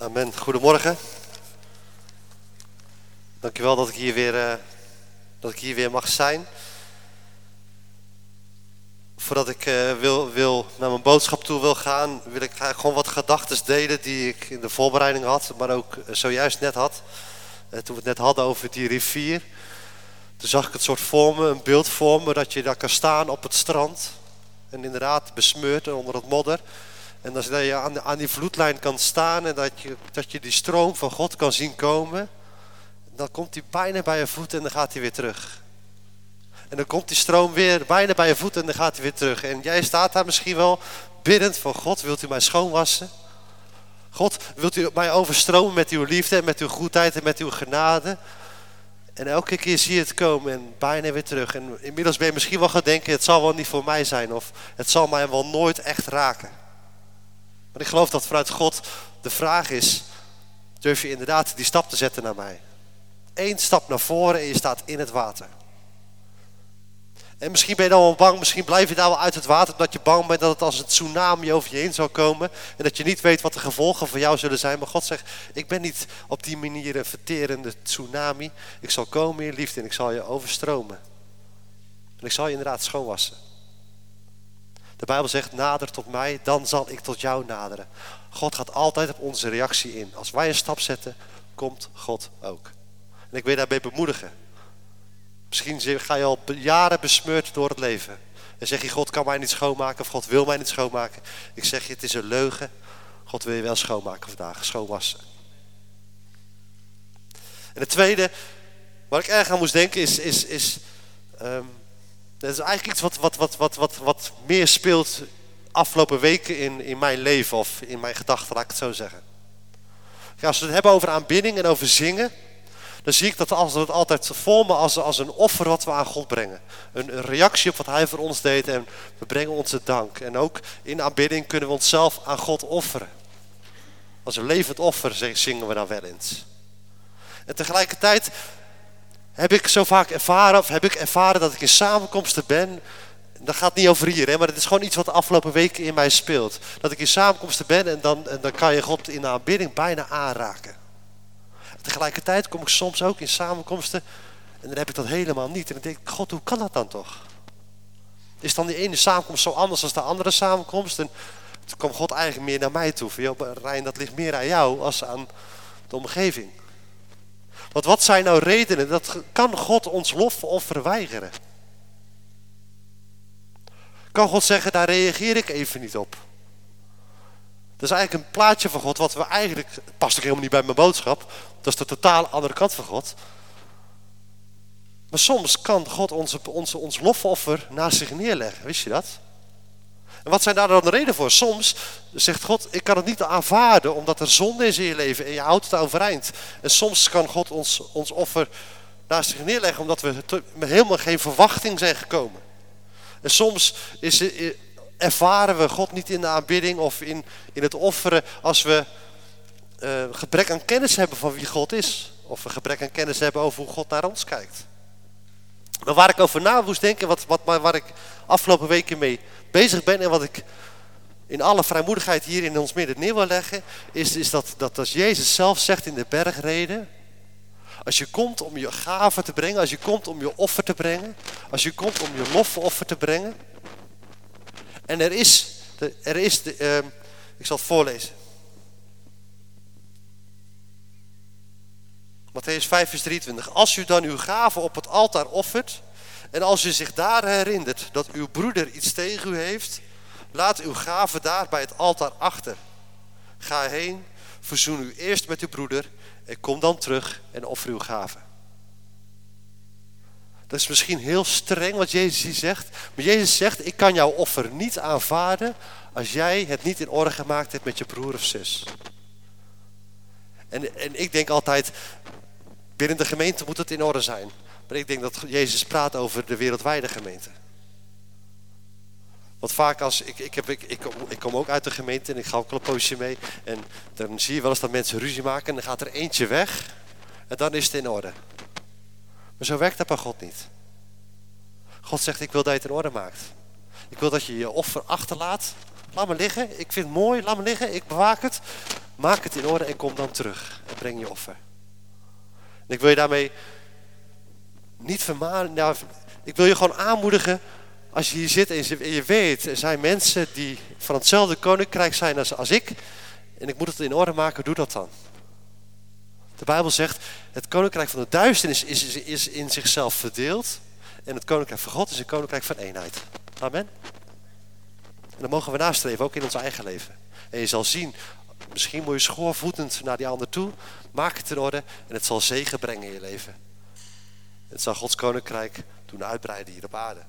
Amen. Goedemorgen. Dankjewel dat ik hier weer mag zijn. Voordat ik naar mijn boodschap toe wil gaan, wil ik graag gewoon wat gedachten delen die ik in de voorbereiding had, maar ook zojuist net had. Toen we het net hadden over die rivier. Toen zag ik het soort voor me, een beeld voor me, dat je daar kan staan op het strand. En inderdaad besmeurd onder het modder. En dat je aan die vloedlijn kan staan en dat je die stroom van God kan zien komen. Dan komt hij bijna bij je voet en dan gaat hij weer terug. En dan komt die stroom weer bijna bij je voet en dan gaat hij weer terug. En jij staat daar misschien wel biddend van God, wilt u mij schoonwassen? God, wilt u mij overstromen met uw liefde en met uw goedheid en met uw genade? En elke keer zie je het komen en bijna weer terug. En inmiddels ben je misschien wel gaan denken, het zal wel niet voor mij zijn. Of het zal mij wel nooit echt raken. Maar ik geloof dat vanuit God de vraag is, durf je inderdaad die stap te zetten naar mij? 1 stap naar voren en je staat in het water. En misschien ben je dan wel bang, misschien blijf je daar wel uit het water, omdat je bang bent dat het als een tsunami over je heen zal komen. En dat je niet weet wat de gevolgen voor jou zullen zijn. Maar God zegt, ik ben niet op die manier een verterende tsunami. Ik zal komen in liefde en ik zal je overstromen. En ik zal je inderdaad schoonwassen. De Bijbel zegt, nader tot mij, dan zal ik tot jou naderen. God gaat altijd op onze reactie in. Als wij een stap zetten, komt God ook. En ik wil je daarbij bemoedigen. Misschien ga je al jaren besmeurd door het leven. En zeg je, God kan mij niet schoonmaken of God wil mij niet schoonmaken. Ik zeg je, het is een leugen. God wil je wel schoonmaken vandaag, schoonwassen. En het tweede, waar ik erg aan moest denken, is dat is eigenlijk iets wat meer speelt afgelopen weken in mijn leven of in mijn gedachten, laat ik het zo zeggen. Ja, als we het hebben over aanbidding en over zingen, dan zie ik dat het altijd voor me als een offer wat we aan God brengen. Een reactie op wat Hij voor ons deed en we brengen onze dank. En ook in aanbidding kunnen we onszelf aan God offeren. Als een levend offer zingen we dan wel eens. En tegelijkertijd heb ik ervaren dat ik in samenkomsten ben. Dat gaat niet over hier, hè, maar het is gewoon iets wat de afgelopen weken in mij speelt. Dat ik in samenkomsten ben en dan kan je God in de aanbidding bijna aanraken. Tegelijkertijd kom ik soms ook in samenkomsten en dan heb ik dat helemaal niet. En dan denk ik, God, hoe kan dat dan toch? Is dan die ene samenkomst zo anders dan de andere samenkomst? En toen kwam God eigenlijk meer naar mij toe. Van, joh, Rijn, dat ligt meer aan jou als aan de omgeving. Want wat zijn nou redenen? Dat kan God ons lofoffer weigeren? Kan God zeggen, daar reageer ik even niet op? Dat is eigenlijk een plaatje van God wat we eigenlijk, het past ook helemaal niet bij mijn boodschap. Dat is de totaal andere kant van God. Maar soms kan God ons lofoffer naast zich neerleggen, wist je dat? En wat zijn daar dan de redenen voor? Soms zegt God, ik kan het niet aanvaarden omdat er zonde is in je leven en je houdt het overeind. En soms kan God ons offer naast zich neerleggen omdat we met helemaal geen verwachting zijn gekomen. En soms ervaren we God niet in de aanbidding of in het offeren als we gebrek aan kennis hebben van wie God is. Of we gebrek aan kennis hebben over hoe God naar ons kijkt. Maar waar ik over na moest denken, waar ik afgelopen weken mee bezig ben en wat ik in alle vrijmoedigheid hier in ons midden neer wil leggen, is dat als Jezus zelf zegt in de bergreden, als je komt om je gave te brengen, als je komt om je offer te brengen, als je komt om je lofoffer te brengen. En ik zal het voorlezen. Mattheüs 5 vers 23. Als u dan uw gave op het altaar offert en als u zich daar herinnert dat uw broeder iets tegen u heeft, laat uw gave daar bij het altaar achter. Ga heen, verzoen u eerst met uw broeder en kom dan terug en offer uw gave. Dat is misschien heel streng wat Jezus hier zegt. Maar Jezus zegt, ik kan jouw offer niet aanvaarden als jij het niet in orde gemaakt hebt met je broer of zus. En ik denk altijd, binnen de gemeente moet het in orde zijn. Maar ik denk dat Jezus praat over de wereldwijde gemeente. Want vaak ik kom ook uit de gemeente en ik ga ook al een poosje mee. En dan zie je wel eens dat mensen ruzie maken en dan gaat er eentje weg. En dan is het in orde. Maar zo werkt dat bij God niet. God zegt, ik wil dat je het in orde maakt. Ik wil dat je je offer achterlaat. Laat me liggen, ik vind het mooi, laat me liggen, ik bewaak het. Maak het in orde en kom dan terug en breng je offer. En ik wil je daarmee niet vermanen. Nou, ik wil je gewoon aanmoedigen. Als je hier zit en je weet, er zijn mensen die van hetzelfde koninkrijk zijn als ik. En ik moet het in orde maken, doe dat dan. De Bijbel zegt, het koninkrijk van de duisternis is in zichzelf verdeeld. En het koninkrijk van God is een koninkrijk van eenheid. Amen. En dan mogen we nastreven, ook in ons eigen leven. En je zal zien, misschien moet je schoorvoetend naar die ander toe. Maak het in orde en het zal zegen brengen in je leven. Het zal Gods koninkrijk doen uitbreiden hier op aarde.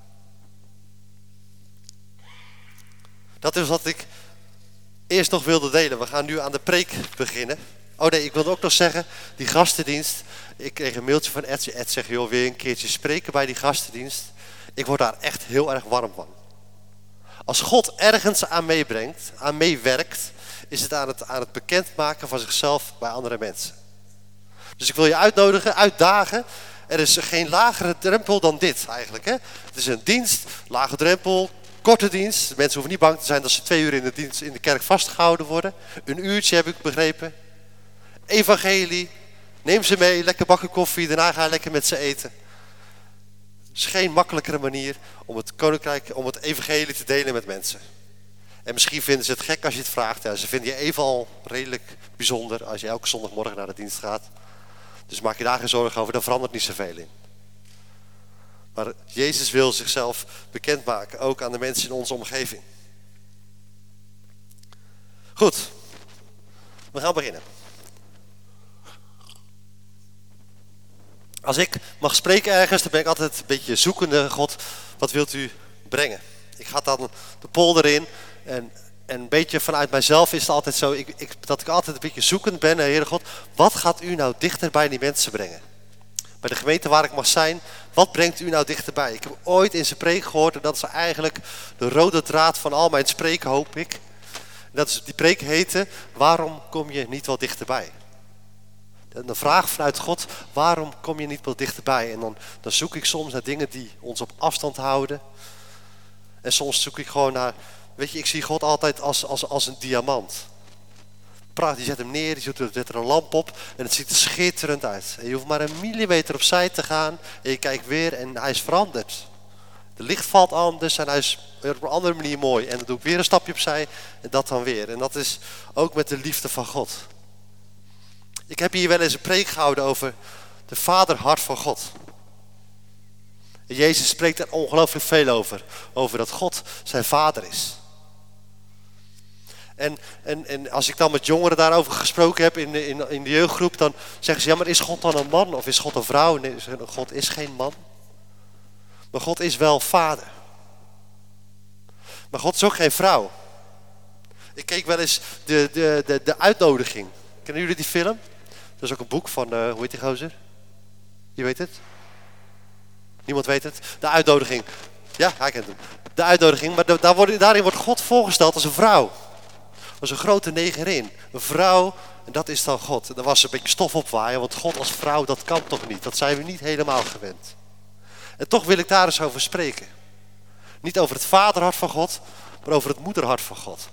Dat is wat ik eerst nog wilde delen. We gaan nu aan de preek beginnen. Oh nee, ik wilde ook nog zeggen, die gastendienst. Ik kreeg een mailtje van Ed. Ed zegt, joh, weer een keertje spreken bij die gastendienst. Ik word daar echt heel erg warm van. Als God ergens aan meebrengt, aan meewerkt, is het aan het bekendmaken van zichzelf bij andere mensen. Dus ik wil je uitnodigen, uitdagen. Er is geen lagere drempel dan dit eigenlijk. Hè? Het is een dienst, lage drempel, korte dienst. Mensen hoeven niet bang te zijn dat ze 2 uur in de kerk vastgehouden worden. Een uurtje heb ik begrepen. Evangelie, neem ze mee, lekker bakken koffie, daarna ga je lekker met ze eten. Het is geen makkelijkere manier om het koninkrijk, om het evangelie te delen met mensen. En misschien vinden ze het gek als je het vraagt. Ja, ze vinden je even al redelijk bijzonder als je elke zondagmorgen naar de dienst gaat. Dus maak je daar geen zorgen over, daar verandert niet zoveel in. Maar Jezus wil zichzelf bekendmaken, ook aan de mensen in onze omgeving. Goed, we gaan beginnen. Als ik mag spreken ergens, dan ben ik altijd een beetje zoekende. God, wat wilt u brengen? Ik ga dan de polder in en een beetje vanuit mijzelf is het altijd zo dat ik altijd een beetje zoekend ben. Heere God, wat gaat u nou dichter bij die mensen brengen? Bij de gemeente waar ik mag zijn, wat brengt u nou dichterbij? Ik heb ooit in zijn preek gehoord en dat is eigenlijk de rode draad van al mijn spreken, hoop ik. Die preek heette, waarom kom je niet wel dichterbij? De vraag vanuit God, waarom kom je niet wel dichterbij? En dan zoek ik soms naar dingen die ons op afstand houden. En soms zoek ik gewoon naar, weet je, ik zie God altijd als een diamant. Die zet hem neer, die zet er een lamp op en het ziet er schitterend uit. En je hoeft maar een millimeter opzij te gaan en je kijkt weer en hij is veranderd. De licht valt anders en hij is op een andere manier mooi. En dan doe ik weer een stapje opzij en dat dan weer. En dat is ook met de liefde van God. Ik heb hier wel eens een preek gehouden over de vaderhart van God. En Jezus spreekt er ongelooflijk veel over. Over dat God zijn vader is. En als ik dan met jongeren daarover gesproken heb in de jeugdgroep, dan zeggen ze, ja, maar is God dan een man of is God een vrouw? Nee, God is geen man. Maar God is wel vader. Maar God is ook geen vrouw. Ik keek wel eens de uitnodiging. Kennen jullie die film? Dat is ook een boek van, hoe heet die gozer? Wie weet het? Niemand weet het? De uitnodiging. Ja, hij kent hem. De uitnodiging, maar daarin wordt God voorgesteld als een vrouw. Als een grote negerin. Een vrouw, en dat is dan God. En daar was een beetje stof opwaaien, want God als vrouw, dat kan toch niet? Dat zijn we niet helemaal gewend. En toch wil ik daar eens over spreken. Niet over het vaderhart van God, maar over het moederhart van God.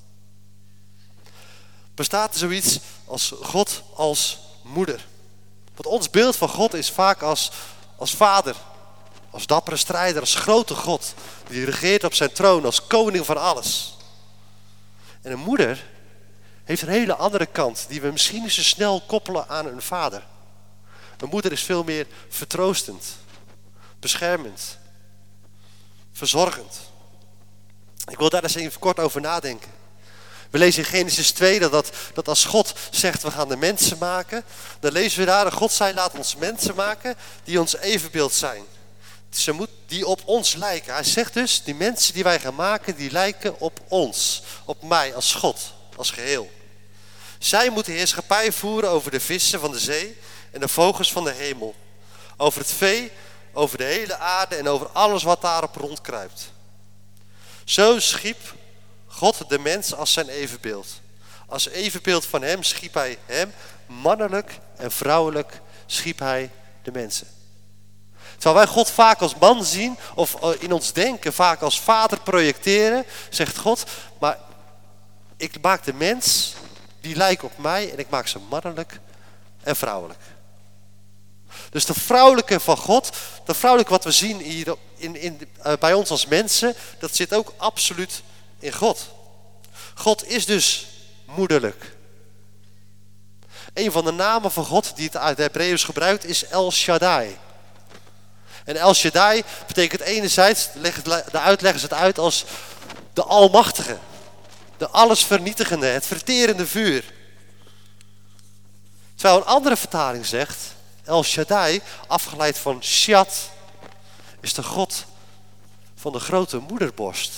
Bestaat er zoiets als God als moeder? Want ons beeld van God is vaak als vader. Als dappere strijder, als grote God. Die regeert op zijn troon, als koning van alles. En een moeder heeft een hele andere kant, die we misschien niet zo snel koppelen aan een vader. Een moeder is veel meer vertroostend, beschermend, verzorgend. Ik wil daar eens even kort over nadenken. We lezen in Genesis 2 dat als God zegt we gaan de mensen maken, dan lezen we daar dat God zei laat ons mensen maken die ons evenbeeld zijn. Die op ons lijken. Hij zegt dus die mensen die wij gaan maken die lijken op ons, op mij als God, als geheel. Zij moeten heerschappij voeren over de vissen van de zee en de vogels van de hemel. Over het vee, over de hele aarde en over alles wat daarop rondkruipt. Zo schiep God de mens als zijn evenbeeld. Als evenbeeld van hem schiep hij hem, mannelijk en vrouwelijk schiep hij de mensen. Terwijl wij God vaak als man zien of in ons denken vaak als vader projecteren, zegt God, maar ik maak de mens die lijken op mij en ik maak ze mannelijk en vrouwelijk. Dus de vrouwelijke van God, de vrouwelijke wat we zien hier bij ons als mensen, dat zit ook absoluut in God. God is dus moederlijk. Een van de namen van God die het uit Hebreeuws gebruikt is El Shaddai. En El Shaddai betekent enerzijds, de uitleggers het uit als de Almachtige. De allesvernietigende, het verterende vuur. Terwijl een andere vertaling zegt, El Shaddai, afgeleid van Shad, is de God van de grote moederborst.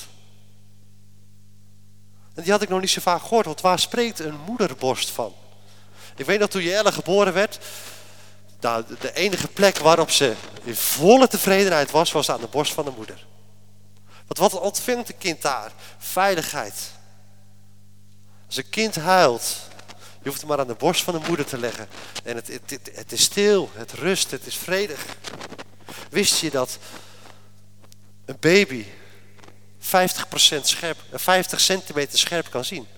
En die had ik nog niet zo vaak gehoord, want waar spreekt een moederborst van? Ik weet dat toen Jelle geboren werd, nou, de enige plek waarop ze in volle tevredenheid was aan de borst van de moeder. Want wat ontvangt een kind daar? Veiligheid. Als een kind huilt, je hoeft hem maar aan de borst van de moeder te leggen. En het is stil, het rust, het is vredig. Wist je dat een baby 50% scherp, 50 centimeter scherp kan zien?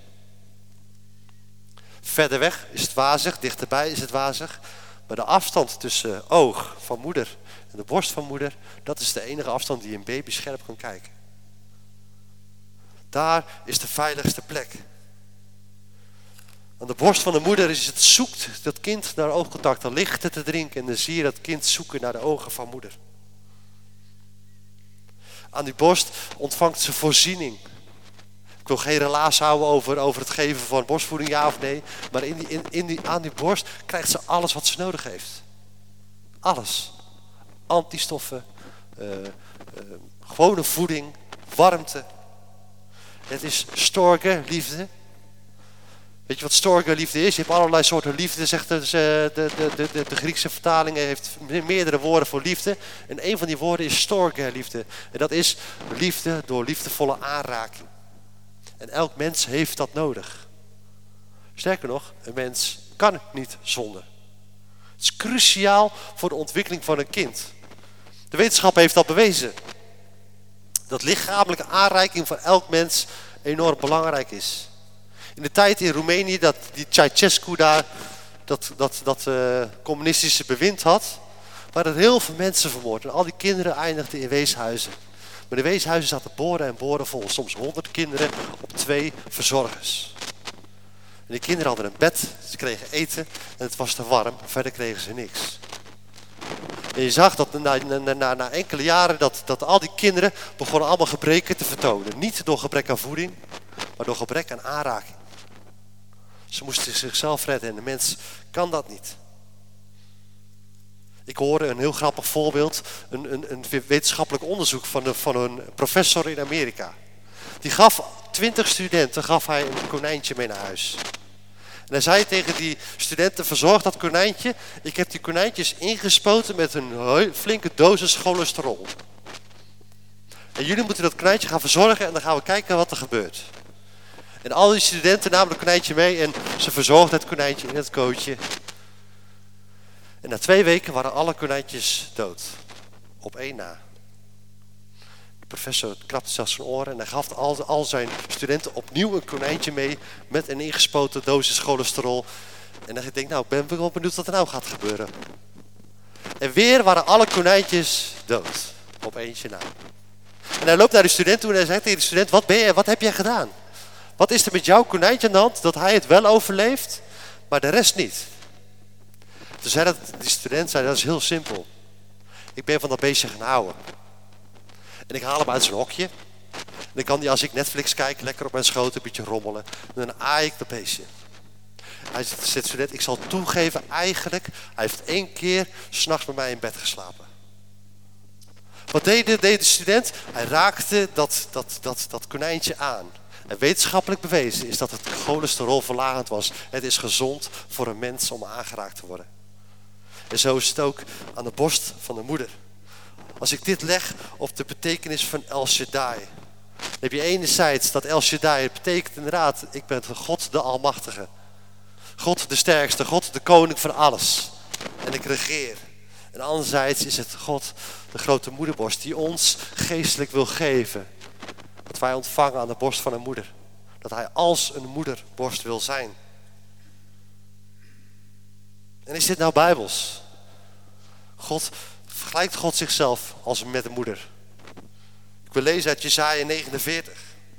Verder weg is het wazig, dichterbij is het wazig. Maar de afstand tussen oog van moeder en de borst van moeder, dat is de enige afstand die een baby scherp kan kijken. Daar is de veiligste plek. Aan de borst van de moeder is het zoekt dat kind naar oogcontact. Dan ligt het te drinken en dan zie je dat kind zoeken naar de ogen van moeder. Aan die borst ontvangt ze voorziening. Ik wil geen relaas houden over het geven van borstvoeding, ja of nee. Maar aan die borst krijgt ze alles wat ze nodig heeft. Alles. Antistoffen, gewone voeding, warmte. Het is storge, liefde. Weet je wat storge liefde is? Je hebt allerlei soorten liefde, zegt de Griekse vertaling heeft meerdere woorden voor liefde. En een van die woorden is storge liefde. En dat is liefde door liefdevolle aanraking. En elk mens heeft dat nodig. Sterker nog, een mens kan niet zonder. Het is cruciaal voor de ontwikkeling van een kind. De wetenschap heeft dat bewezen. Dat lichamelijke aanreiking van elk mens enorm belangrijk is. In de tijd in Roemenië dat die Ceausescu daar dat communistische bewind had, waren er heel veel mensen vermoord. En al die kinderen eindigden in weeshuizen. Maar de weeshuizen zaten boren en boren vol. Soms 100 kinderen op 2 verzorgers. En die kinderen hadden een bed, ze kregen eten en het was te warm. Verder kregen ze niks. En je zag dat na enkele jaren dat al die kinderen begonnen allemaal gebreken te vertonen. Niet door gebrek aan voeding, maar door gebrek aan aanraking. Ze moesten zichzelf redden en de mens kan dat niet. Ik hoorde een heel grappig voorbeeld, een wetenschappelijk onderzoek van een professor in Amerika. Die gaf 20 studenten hij een konijntje mee naar huis. En hij zei tegen die studenten, verzorg dat konijntje. Ik heb die konijntjes ingespoten met een flinke dosis cholesterol. En jullie moeten dat konijntje gaan verzorgen en dan gaan we kijken wat er gebeurt. En al die studenten namen het konijntje mee en ze verzorgden het konijntje in het kootje. En na 2 weken waren alle konijntjes dood. Op 1 na. De professor krabde zelfs zijn oren en hij gaf al zijn studenten opnieuw een konijntje mee met een ingespoten dosis cholesterol. En dan denk ik, nou, ben wel benieuwd wat er nou gaat gebeuren. En weer waren alle konijntjes dood. Op 1 na. En hij loopt naar de student toe en hij zegt tegen de student, wat heb jij gedaan? Wat is er met jouw konijntje aan de hand dat hij het wel overleeft, maar de rest niet? Toen zei die student, dat is heel simpel. Ik ben van dat beestje gaan houden. En ik haal hem uit zijn hokje. En dan kan hij, als ik Netflix kijk, lekker op mijn schoot een beetje rommelen. En dan aai ik dat beestje. Hij zegt, de student, ik zal toegeven, eigenlijk, hij heeft 1 keer 's nachts bij mij in bed geslapen. Wat deed de student? Hij raakte dat konijntje aan. En wetenschappelijk bewezen is dat het cholesterolverlagend was. Het is gezond voor een mens om aangeraakt te worden. En zo is het ook aan de borst van de moeder. Als ik dit leg op de betekenis van El Shaddai. Dan heb je enerzijds dat El Shaddai, het betekent inderdaad, ik ben God de Almachtige. God de Sterkste, God de Koning van alles. En ik regeer. En anderzijds is het God, de grote moederborst, die ons geestelijk wil geven. Dat wij ontvangen aan de borst van een moeder. Dat hij als een moederborst wil zijn. En is dit nou bijbels? Vergelijkt God zichzelf als met een moeder? Ik wil lezen uit Jesaja 49.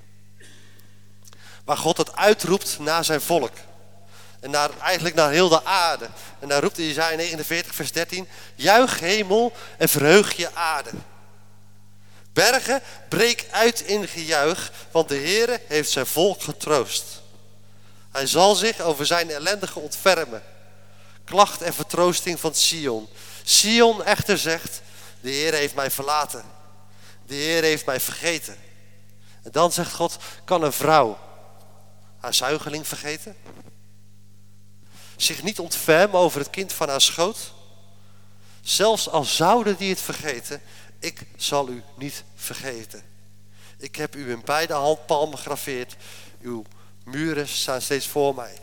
Waar God het uitroept naar zijn volk. En eigenlijk naar heel de aarde. En daar roept in Jesaja 49 vers 13. Juich hemel en verheug je aarde. Bergen, breek uit in gejuich, want de Heere heeft zijn volk getroost. Hij zal zich over zijn ellendige ontfermen. Klacht en vertroosting van Sion. Sion echter zegt, de Heere heeft mij verlaten. De Heere heeft mij vergeten. En dan zegt God, kan een vrouw haar zuigeling vergeten? Zich niet ontfermen over het kind van haar schoot? Zelfs al zouden die het vergeten, ik zal u niet vergeten. Ik heb u in beide handpalmen gegraveerd. Uw muren staan steeds voor mij.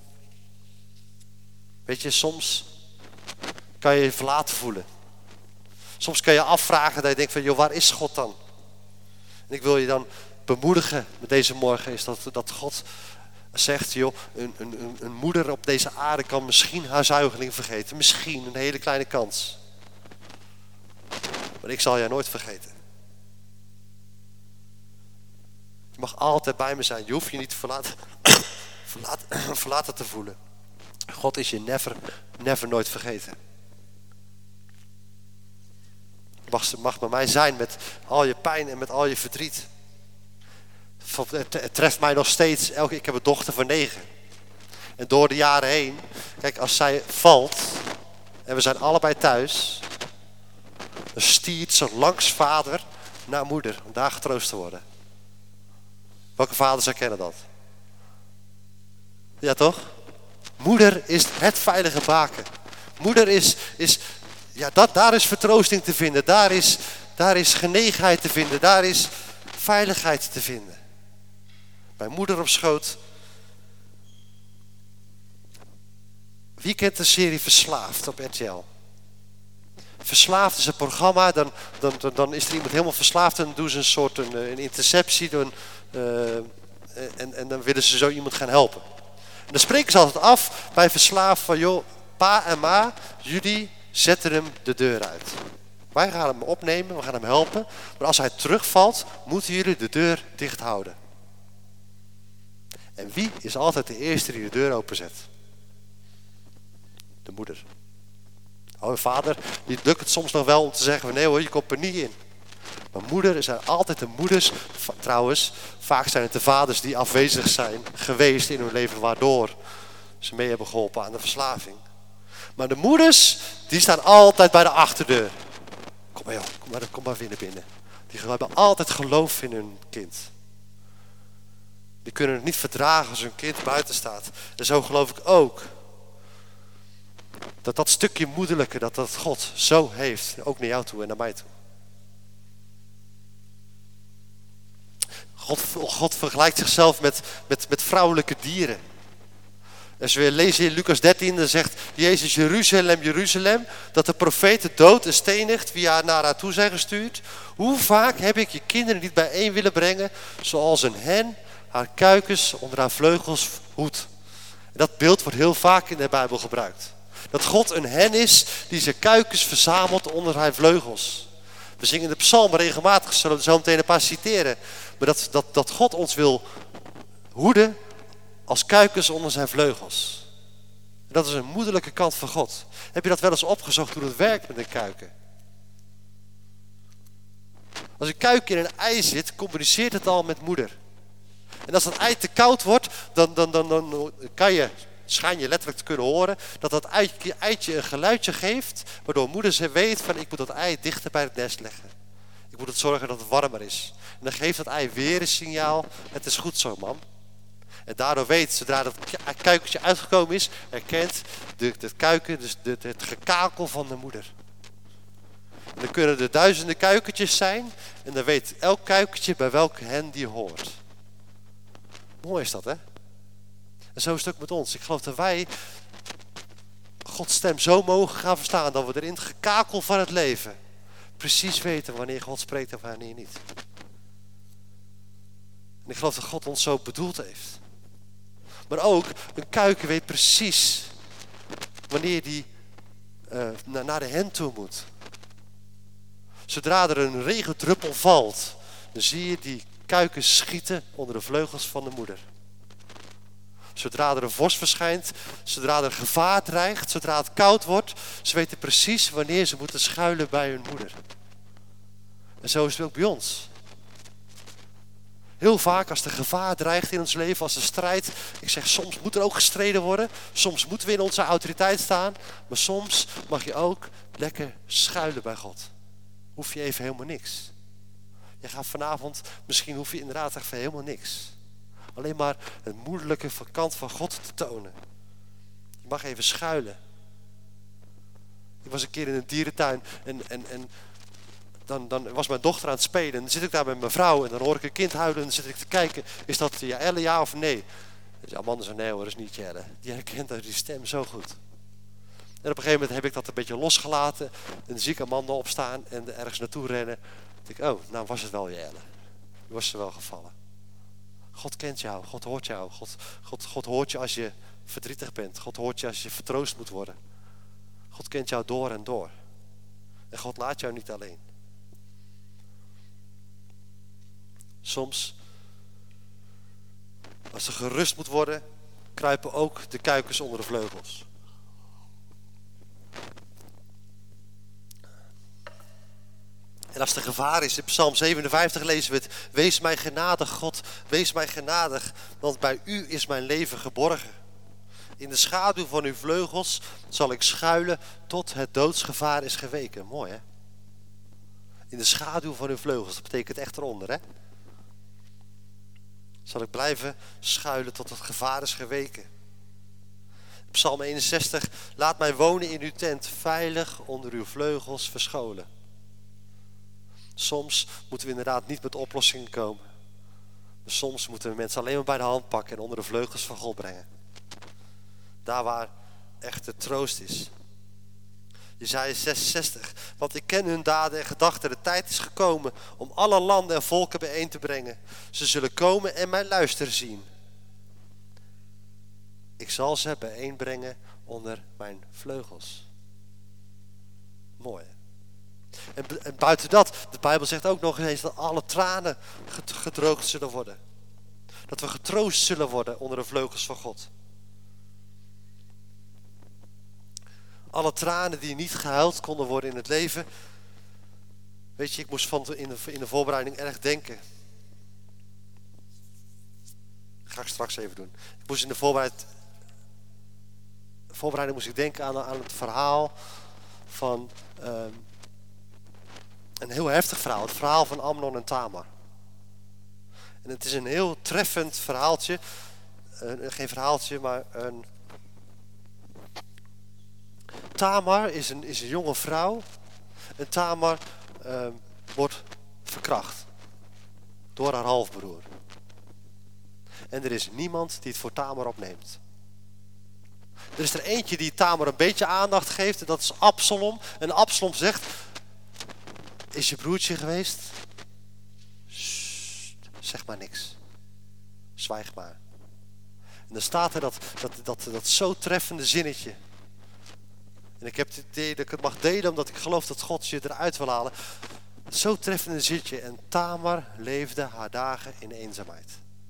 Weet je, soms kan je je verlaten voelen. Soms kan je afvragen dat je denkt van, joh, waar is God dan? En ik wil je dan bemoedigen met deze morgen, is dat God zegt, joh, een moeder op deze aarde kan misschien haar zuigeling vergeten. Misschien, een hele kleine kans. Maar ik zal jou nooit vergeten. Je mag altijd bij me zijn. Je hoeft je niet verlaten te voelen. God is je never nooit vergeten. Je mag bij mij zijn met al je pijn en met al je verdriet. Het treft mij nog steeds. Ik heb een dochter van 9. En door de jaren heen, kijk, als zij valt en we zijn allebei thuis, dan stiert ze langs vader naar moeder om daar getroost te worden. Welke vaders herkennen dat? Ja, toch? Moeder is het veilige baken. Moeder is daar is vertroosting te vinden. Daar is genegenheid te vinden. Daar is veiligheid te vinden. Bij moeder op schoot. Wie kent de serie Verslaafd op RTL? Verslaafd is een programma. Dan is er iemand helemaal verslaafd. En dan doen ze een soort een interceptie. En dan willen ze zo iemand gaan helpen. En dan spreken ze altijd af bij verslaafd van, joh, pa en ma, jullie zetten hem de deur uit. Wij gaan hem opnemen, we gaan hem helpen. Maar als hij terugvalt, moeten jullie de deur dicht houden. En wie is altijd de eerste die de deur openzet? De moeder. Oh, vader, die lukt het soms nog wel om te zeggen, nee hoor, je komt er niet in. Maar moeder zijn altijd de moeders, trouwens, vaak zijn het de vaders die afwezig zijn geweest in hun leven, waardoor ze mee hebben geholpen aan de verslaving. Maar de moeders, die staan altijd bij de achterdeur. Kom maar joh, kom maar binnen. Die hebben altijd geloof in hun kind. Die kunnen het niet verdragen als hun kind buiten staat. En zo geloof ik ook dat stukje moederlijke, dat God zo heeft, ook naar jou toe en naar mij toe. God vergelijkt zichzelf met vrouwelijke dieren. Als we lezen in Lucas 13, dan zegt Jezus, Jeruzalem, Jeruzalem, dat de profeten dood en stenigt wie naar haar toe zijn gestuurd. Hoe vaak heb ik je kinderen niet bijeen willen brengen, zoals een hen haar kuikens onder haar vleugels hoedt. En dat beeld wordt heel vaak in de Bijbel gebruikt. Dat God een hen is die zijn kuikens verzamelt onder haar vleugels. We zingen de psalmen regelmatig, zullen we zo meteen een paar citeren. Maar dat God ons wil hoeden als kuikens onder zijn vleugels. En dat is een moederlijke kant van God. Heb je dat wel eens opgezocht hoe het werkt met een kuiken? Als een kuiken in een ei zit, communiceert het al met moeder. En als dat ei te koud wordt, dan schijn je letterlijk te kunnen horen dat eitje een geluidje geeft, waardoor moeder ze weet van, ik moet dat ei dichter bij het nest leggen. Ik moet het zorgen dat het warmer is. En dan geeft dat ei weer een signaal, het is goed zo, mam. En daardoor weet, zodra dat kuikentje uitgekomen is, herkent het kuiken, dus het gekakel van de moeder. En dan kunnen er duizenden kuikentjes zijn en dan weet elk kuikentje bij welke hen die hoort. Mooi is dat, hè? En zo is het ook met ons. Ik geloof dat wij Gods stem zo mogen gaan verstaan dat we er in het gekakel van het leven precies weten wanneer God spreekt en wanneer niet. En ik geloof dat God ons zo bedoeld heeft. Maar ook, een kuiken weet precies wanneer die naar de hen toe moet. Zodra er een regendruppel valt, dan zie je die kuikens schieten onder de vleugels van de moeder. Zodra er een vorst verschijnt, zodra er gevaar dreigt, zodra het koud wordt, ze weten precies wanneer ze moeten schuilen bij hun moeder. En zo is het ook bij ons. Heel vaak als er gevaar dreigt in ons leven, als er strijd, ik zeg soms moet er ook gestreden worden, soms moeten we in onze autoriteit staan, maar soms mag je ook lekker schuilen bij God. Hoef je even helemaal niks. Je gaat vanavond, misschien hoef je inderdaad echt helemaal niks. Alleen maar het moederlijke kant van God te tonen. Je mag even schuilen. Ik was een keer in een dierentuin en dan was mijn dochter aan het spelen. En dan zit ik daar met mijn vrouw en dan hoor ik een kind huilen. En dan zit ik te kijken, is dat Jaelle, ja of nee? Dus Amanda zei, nee hoor, dat is niet Jaelle. Die herkent die stem zo goed. En op een gegeven moment heb ik dat een beetje losgelaten. En dan zie ik Amanda opstaan en ergens naartoe rennen. Dan denk ik, oh, nou was het wel Jaelle. Nu was ze wel gevallen. God kent jou, God hoort jou. God hoort je als je verdrietig bent. God hoort je als je vertroost moet worden. God kent jou door en door. En God laat jou niet alleen. Soms, als er gerust moet worden, kruipen ook de kuikens onder de vleugels. En als er gevaar is, in Psalm 57 lezen we het. Wees mij genadig, God, wees mij genadig, want bij u is mijn leven geborgen. In de schaduw van uw vleugels zal ik schuilen tot het doodsgevaar is geweken. Mooi hè? In de schaduw van uw vleugels, dat betekent echt eronder hè? Zal ik blijven schuilen tot het gevaar is geweken. Psalm 61, laat mij wonen in uw tent, veilig onder uw vleugels verscholen. Soms moeten we inderdaad niet met oplossingen komen. Maar soms moeten we mensen alleen maar bij de hand pakken en onder de vleugels van God brengen. Daar waar echte troost is. Jesaja 66, want ik ken hun daden en gedachten. De tijd is gekomen om alle landen en volken bijeen te brengen. Ze zullen komen en mijn luister zien. Ik zal ze bijeenbrengen onder mijn vleugels. Mooi. En buiten dat, de Bijbel zegt ook nog eens dat alle tranen gedroogd zullen worden. Dat we getroost zullen worden onder de vleugels van God. Alle tranen die niet gehuild konden worden in het leven. Weet je, ik moest in de voorbereiding erg denken. Dat ga ik straks even doen. Ik moest in de voorbereiding moest ik denken aan het verhaal van een heel heftig verhaal. Het verhaal van Amnon en Tamar. En het is een heel treffend verhaaltje. Geen verhaaltje, maar een... Tamar is een jonge vrouw. En Tamar wordt verkracht. Door haar halfbroer. En er is niemand die het voor Tamar opneemt. Er is er eentje die Tamar een beetje aandacht geeft. En dat is Absalom. En Absalom zegt... Is je broertje geweest? Sst, zeg maar niks. Zwijg maar. En dan staat er dat zo treffende zinnetje. En ik heb het idee dat ik het mag delen, omdat ik geloof dat God je eruit wil halen. Zo treffende zinnetje. En Tamar leefde haar dagen in eenzaamheid.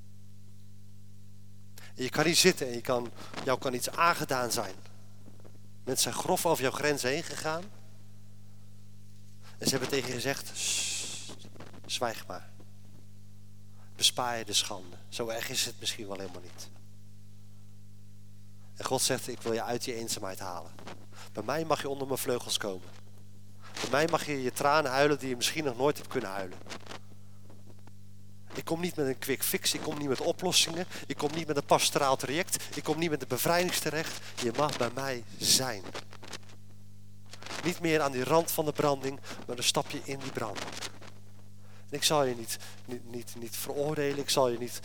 En je kan niet zitten en jou kan iets aangedaan zijn. Mensen zijn grof over jouw grenzen heen gegaan. En ze hebben tegen je gezegd, zwijg maar. Bespaar je de schande. Zo erg is het misschien wel helemaal niet. En God zegt, ik wil je uit die eenzaamheid halen. Bij mij mag je onder mijn vleugels komen. Bij mij mag je je tranen huilen die je misschien nog nooit hebt kunnen huilen. Ik kom niet met een quick fix, ik kom niet met oplossingen. Ik kom niet met een pastoraal traject. Ik kom niet met een bevrijdingsterecht. Je mag bij mij zijn. Niet meer aan die rand van de branding, maar dan stap je in die branding. En ik zal je niet veroordelen, ik zal je niet...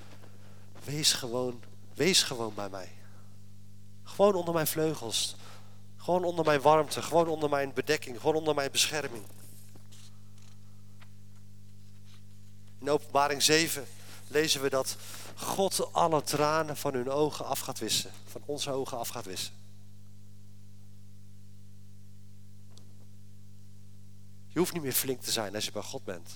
Wees gewoon bij mij. Gewoon onder mijn vleugels. Gewoon onder mijn warmte, gewoon onder mijn bedekking, gewoon onder mijn bescherming. In Openbaring 7 lezen we dat God alle tranen van hun ogen af gaat wissen. Van onze ogen af gaat wissen. Je hoeft niet meer flink te zijn als je bij God bent.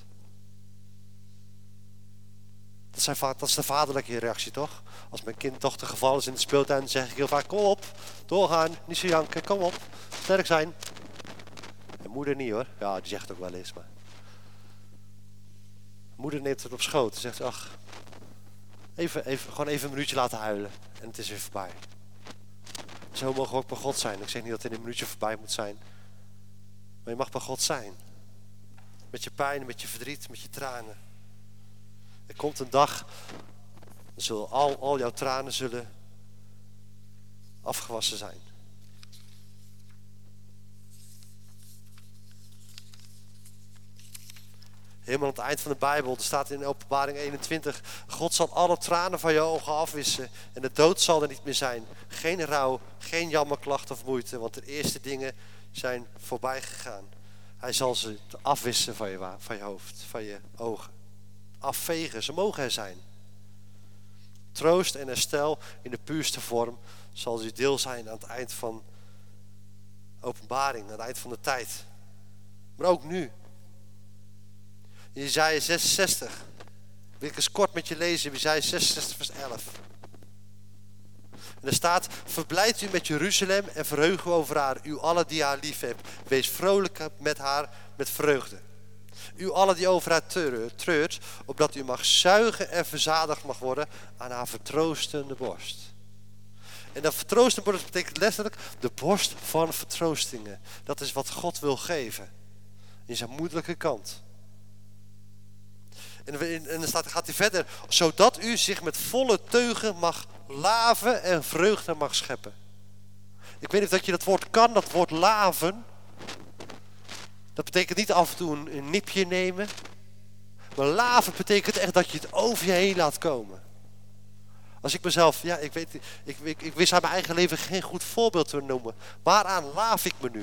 Dat is de vaderlijke reactie, toch? Als mijn kind toch te gevallen is in de speeltuin, dan zeg ik heel vaak, kom op, doorgaan, niet zo janken, kom op, sterk zijn. En moeder niet hoor, ja die zegt ook wel eens, maar... Moeder neemt het op schoot en zegt, ach, gewoon even een minuutje laten huilen en het is weer voorbij. Zo mogen we ook bij God zijn. Ik zeg niet dat het in een minuutje voorbij moet zijn, maar je mag bij God zijn. Met je pijn, met je verdriet, met je tranen. Er komt een dag, dan zullen al jouw tranen zullen afgewassen zijn. Helemaal aan het eind van de Bijbel, er staat in Openbaring 21, God zal alle tranen van je ogen afwissen en de dood zal er niet meer zijn. Geen rouw, geen jammerklacht of moeite, want de eerste dingen zijn voorbij gegaan. Hij zal ze afwissen van je hoofd, van je ogen. Afvegen, ze mogen er zijn. Troost en herstel in de puurste vorm zal dus deel zijn aan het eind van Openbaring, aan het eind van de tijd. Maar ook nu. In Jesaja 66, wil ik eens kort met je lezen, Jesaja 66 vers 11. En er staat, verblijd u met Jeruzalem en verheug u over haar, u allen die haar lief hebt. Wees vrolijk met haar met vreugde. U allen die over haar treurt, opdat u mag zuigen en verzadigd mag worden aan haar vertroostende borst. En dat vertroostende borst betekent letterlijk de borst van vertroostingen. Dat is wat God wil geven. In zijn moederlijke kant. En dan gaat hij verder. Zodat u zich met volle teugen mag laven en vreugde mag scheppen. Ik weet niet of je dat woord kan, dat woord laven. Dat betekent niet af en toe een nipje nemen. Maar laven betekent echt dat je het over je heen laat komen. Als ik mezelf, ja, ik wist aan mijn eigen leven geen goed voorbeeld te noemen. Waaraan laaf ik me nu?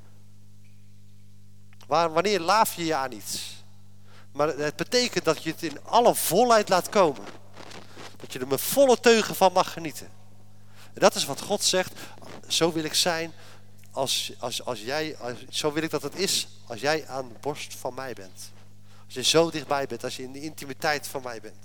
Wanneer laaf je je aan iets? Maar het betekent dat je het in alle volheid laat komen. Dat je er met volle teugen van mag genieten. En dat is wat God zegt. Zo wil ik zijn als jij. Zo wil ik dat het is als jij aan de borst van mij bent. Als je zo dichtbij bent. Als je in de intimiteit van mij bent.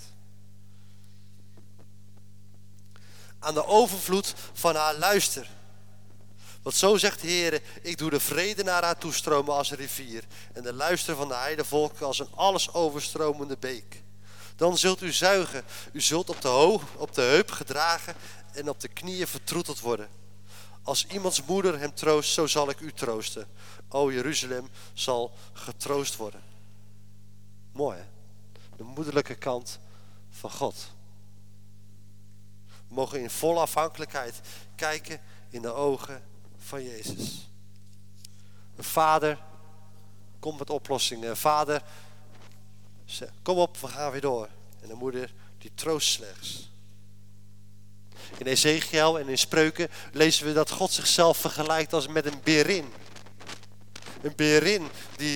Aan de overvloed van haar luister. Want zo zegt de Heer, ik doe de vrede naar haar toestromen als een rivier. En de luister van de heidevolken als een alles overstromende beek. Dan zult u zuigen. U zult op de heup gedragen en op de knieën vertroeteld worden. Als iemands moeder hem troost, zo zal ik u troosten. O Jeruzalem zal getroost worden. Mooi hè? De moederlijke kant van God. We mogen in volle afhankelijkheid kijken in de ogen van Jezus. Een vader komt met oplossingen. Een vader zegt, kom op, we gaan weer door. En een moeder die troost slechts. In Ezekiel en in Spreuken lezen we dat God zichzelf vergelijkt als met een berin. Een berin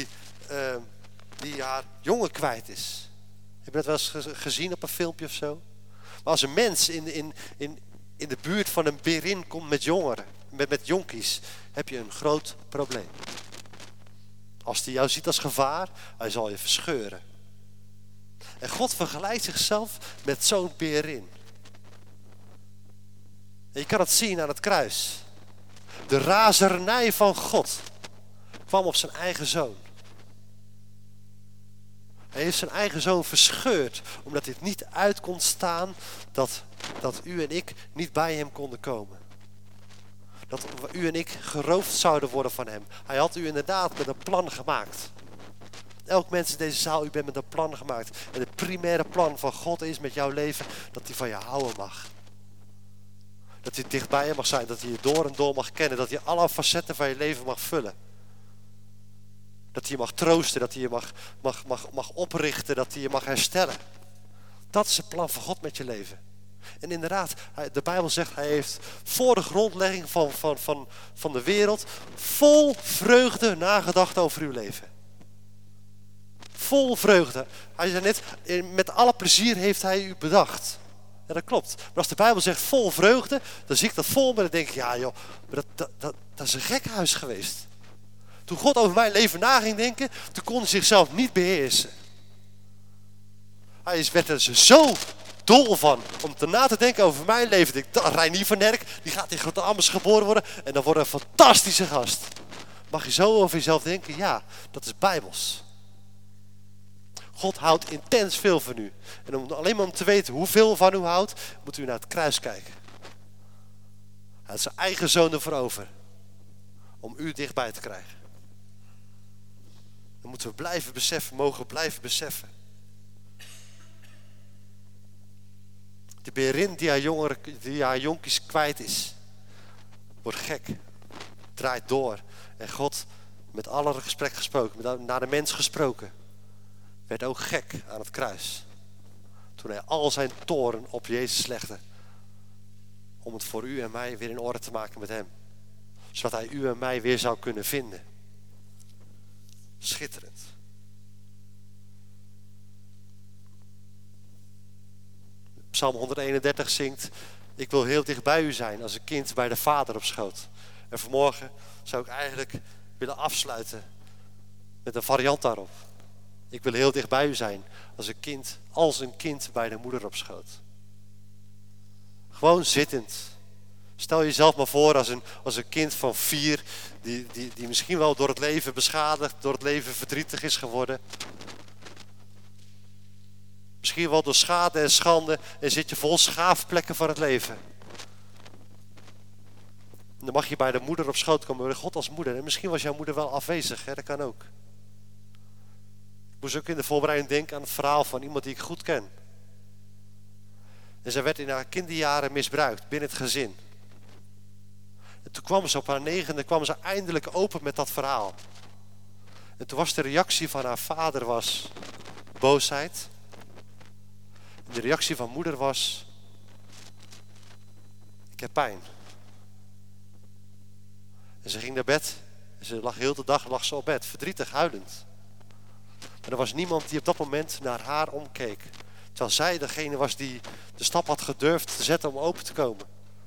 die haar jongen kwijt is. Heb je dat wel eens gezien op een filmpje of zo? Maar als een mens in de buurt van een berin komt met jongeren, met jonkies, heb je een groot probleem. Als hij jou ziet als gevaar, hij zal je verscheuren. En God vergelijkt zichzelf met zo'n berin. En je kan het zien aan het kruis. De razernij van God kwam op zijn eigen zoon. Hij heeft zijn eigen zoon verscheurd, omdat dit niet uit kon staan dat u en ik niet bij hem konden komen. Dat u en ik geroofd zouden worden van hem. Hij had u inderdaad met een plan gemaakt. Elk mens in deze zaal, u bent met een plan gemaakt. En het primaire plan van God is met jouw leven dat hij van je houden mag. Dat hij dicht bij je mag zijn, dat hij je door en door mag kennen. Dat hij alle facetten van je leven mag vullen. Dat hij je mag troosten, dat hij je mag oprichten, dat hij je mag herstellen. Dat is het plan van God met je leven. En inderdaad, de Bijbel zegt, hij heeft voor de grondlegging van de wereld vol vreugde nagedacht over uw leven. Vol vreugde. Hij zei net, met alle plezier heeft hij u bedacht. Ja, dat klopt. Maar als de Bijbel zegt vol vreugde, dan zie ik dat vol, maar dan denk ik, ja joh, dat is een gekhuis geweest. Toen God over mijn leven na ging denken, toen kon hij zichzelf niet beheersen. Hij werd er zo dol van om te na te denken over mijn leven. Ik dacht, Reinier van Herk, die gaat in Groot-Ammers geboren worden en dan wordt een fantastische gast. Mag je zo over jezelf denken? Ja, dat is bijbels. God houdt intens veel van u. En alleen maar om te weten hoeveel van u houdt, moet u naar het kruis kijken. Hij had zijn eigen zoon ervoor over. Om u dichtbij te krijgen. Dan moeten we blijven beseffen, mogen blijven beseffen. De berin die haar jonkies kwijt is, wordt gek, draait door. En God, met alle gesprek gesproken, naar de mens gesproken, werd ook gek aan het kruis. Toen hij al zijn toorn op Jezus legde. Om het voor u en mij weer in orde te maken met hem. Zodat hij u en mij weer zou kunnen vinden. Schitterend. Psalm 131 zingt: ik wil heel dicht bij u zijn als een kind bij de vader op schoot. En vanmorgen zou ik eigenlijk willen afsluiten met een variant daarop. Ik wil heel dicht bij u zijn als een kind bij de moeder op schoot. Gewoon zittend. Stel jezelf maar voor als een kind van 4 die misschien wel door het leven beschadigd, door het leven verdrietig is geworden. Misschien wel door schade en schande en zit je vol schaafplekken van het leven. En dan mag je bij de moeder op schoot komen, bij God als moeder. En misschien was jouw moeder wel afwezig, hè? Dat kan ook. Ik moest ook in de voorbereiding denken aan het verhaal van iemand die ik goed ken. En zij werd in haar kinderjaren misbruikt binnen het gezin. En toen kwam ze op haar 9e, kwam ze eindelijk open met dat verhaal. En toen was de reactie van haar vader was boosheid. En de reactie van moeder was: ik heb pijn. En ze ging naar bed. En ze lag heel de dag op bed, verdrietig, huilend. Maar er was niemand die op dat moment naar haar omkeek. Terwijl zij degene was die de stap had gedurfd te zetten om open te komen.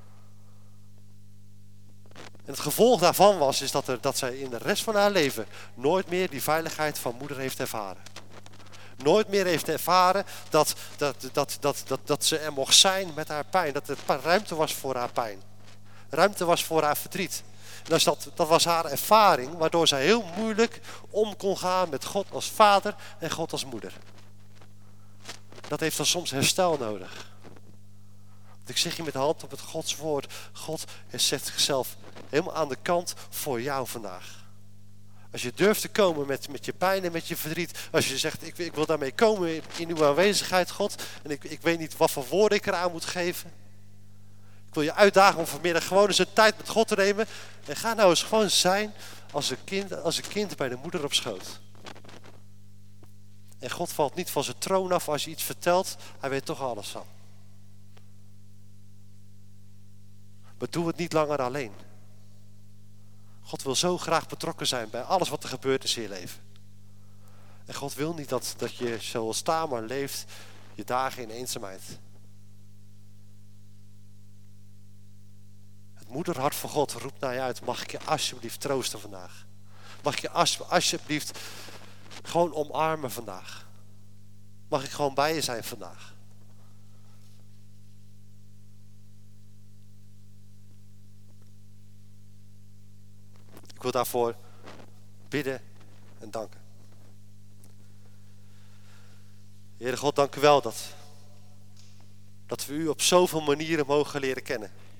En het gevolg daarvan is dat zij in de rest van haar leven nooit meer die veiligheid van moeder heeft ervaren. Nooit meer heeft ervaren dat ze er mocht zijn met haar pijn. Dat er ruimte was voor haar pijn. Ruimte was voor haar verdriet. En dat was haar ervaring, waardoor zij heel moeilijk om kon gaan met God als vader en God als moeder. Dat heeft dan soms herstel nodig. Want ik zeg je met de hand op het Gods woord: God zet zichzelf helemaal aan de kant voor jou vandaag. Als je durft te komen met je pijn en met je verdriet. Als je zegt, ik wil daarmee komen in uw aanwezigheid, God. En ik weet niet wat voor woorden ik eraan moet geven. Ik wil je uitdagen om vanmiddag gewoon eens een tijd met God te nemen. En ga nou eens gewoon zijn als een kind bij de moeder op schoot. En God valt niet van zijn troon af als je iets vertelt. Hij weet toch alles van. Maar doe het niet langer alleen. God wil zo graag betrokken zijn bij alles wat er gebeurt in je leven. En God wil niet dat je zoals Tamar leeft, je dagen in eenzaamheid. Het moederhart van God roept naar je uit: mag ik je alsjeblieft troosten vandaag? Mag ik je alsjeblieft gewoon omarmen vandaag? Mag ik gewoon bij je zijn vandaag? Ik wil daarvoor bidden en danken. Heere God, dank u wel dat we u op zoveel manieren mogen leren kennen.